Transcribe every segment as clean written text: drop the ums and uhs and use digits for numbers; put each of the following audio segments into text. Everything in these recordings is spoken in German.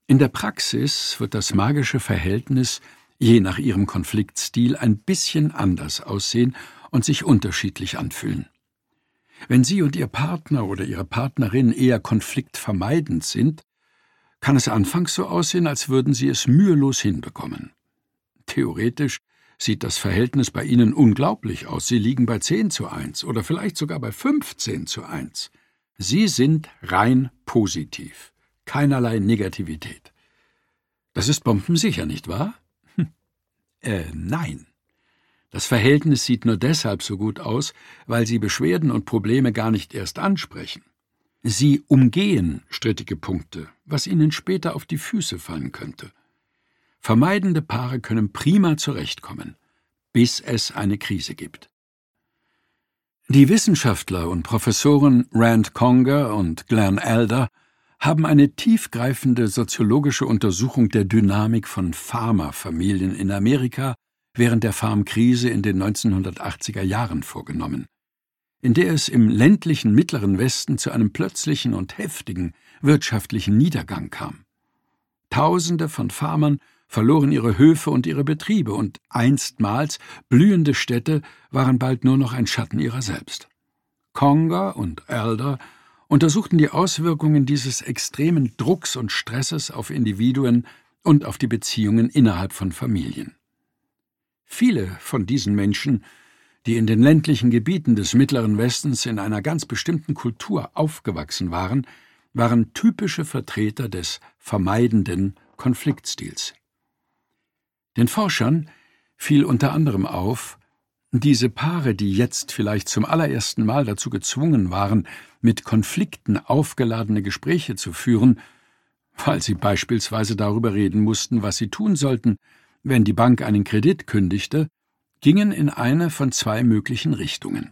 In der Praxis wird das magische Verhältnis je nach ihrem Konfliktstil ein bisschen anders aussehen und sich unterschiedlich anfühlen. Wenn Sie und Ihr Partner oder Ihre Partnerin eher konfliktvermeidend sind, kann es anfangs so aussehen, als würden Sie es mühelos hinbekommen. Theoretisch sieht das Verhältnis bei Ihnen unglaublich aus. Sie liegen bei 10:1 oder vielleicht sogar bei 15:1. Sie sind rein positiv, keinerlei Negativität. Das ist bombensicher, nicht wahr? Nein. Das Verhältnis sieht nur deshalb so gut aus, weil Sie Beschwerden und Probleme gar nicht erst ansprechen. Sie umgehen strittige Punkte, was Ihnen später auf die Füße fallen könnte. Vermeidende Paare können prima zurechtkommen, bis es eine Krise gibt. Die Wissenschaftler und Professoren Rand Conger und Glenn Elder haben eine tiefgreifende soziologische Untersuchung der Dynamik von Farmerfamilien in Amerika während der Farmkrise in den 1980er Jahren vorgenommen, in der es im ländlichen Mittleren Westen zu einem plötzlichen und heftigen wirtschaftlichen Niedergang kam. Tausende von Farmern verloren ihre Höfe und ihre Betriebe, und einstmals blühende Städte waren bald nur noch ein Schatten ihrer selbst. Conger und Elder untersuchten die Auswirkungen dieses extremen Drucks und Stresses auf Individuen und auf die Beziehungen innerhalb von Familien. Viele von diesen Menschen, die in den ländlichen Gebieten des Mittleren Westens in einer ganz bestimmten Kultur aufgewachsen waren, waren typische Vertreter des vermeidenden Konfliktstils. Den Forschern fiel unter anderem auf, diese Paare, die jetzt vielleicht zum allerersten Mal dazu gezwungen waren, mit Konflikten aufgeladene Gespräche zu führen, weil sie beispielsweise darüber reden mussten, was sie tun sollten, wenn die Bank einen Kredit kündigte, gingen in eine von zwei möglichen Richtungen.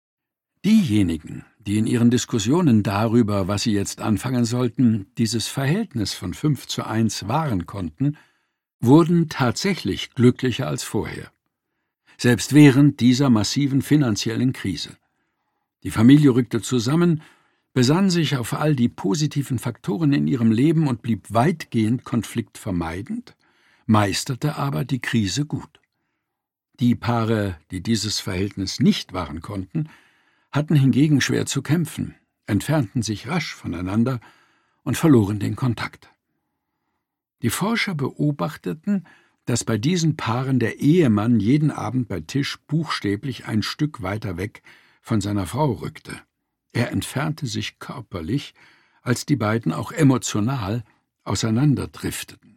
Diejenigen, die in ihren Diskussionen darüber, was sie jetzt anfangen sollten, dieses Verhältnis von 5:1 wahren konnten, wurden tatsächlich glücklicher als vorher. Selbst während dieser massiven finanziellen Krise. Die Familie rückte zusammen, besann sich auf all die positiven Faktoren in ihrem Leben und blieb weitgehend konfliktvermeidend, meisterte aber die Krise gut. Die Paare, die dieses Verhältnis nicht wahren konnten, hatten hingegen schwer zu kämpfen, entfernten sich rasch voneinander und verloren den Kontakt. Die Forscher beobachteten, dass bei diesen Paaren der Ehemann jeden Abend bei Tisch buchstäblich ein Stück weiter weg von seiner Frau rückte. Er entfernte sich körperlich, als die beiden auch emotional auseinanderdrifteten.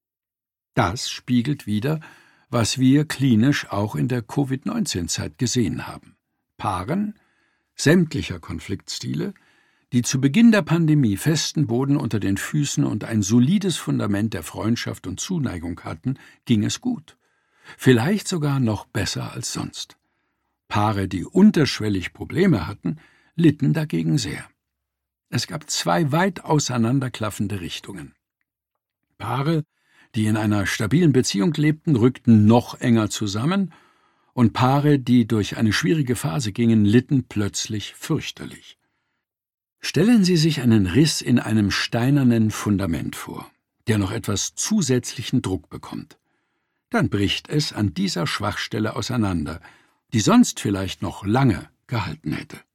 Das spiegelt wider, was wir klinisch auch in der Covid-19-Zeit gesehen haben. Paaren sämtlicher Konfliktstile, die zu Beginn der Pandemie festen Boden unter den Füßen und ein solides Fundament der Freundschaft und Zuneigung hatten, ging es gut. Vielleicht sogar noch besser als sonst. Paare, die unterschwellig Probleme hatten, litten dagegen sehr. Es gab zwei weit auseinanderklaffende Richtungen. Paare, die in einer stabilen Beziehung lebten, rückten noch enger zusammen, und Paare, die durch eine schwierige Phase gingen, litten plötzlich fürchterlich. Stellen Sie sich einen Riss in einem steinernen Fundament vor, der noch etwas zusätzlichen Druck bekommt. Dann bricht es an dieser Schwachstelle auseinander, die sonst vielleicht noch lange gehalten hätte.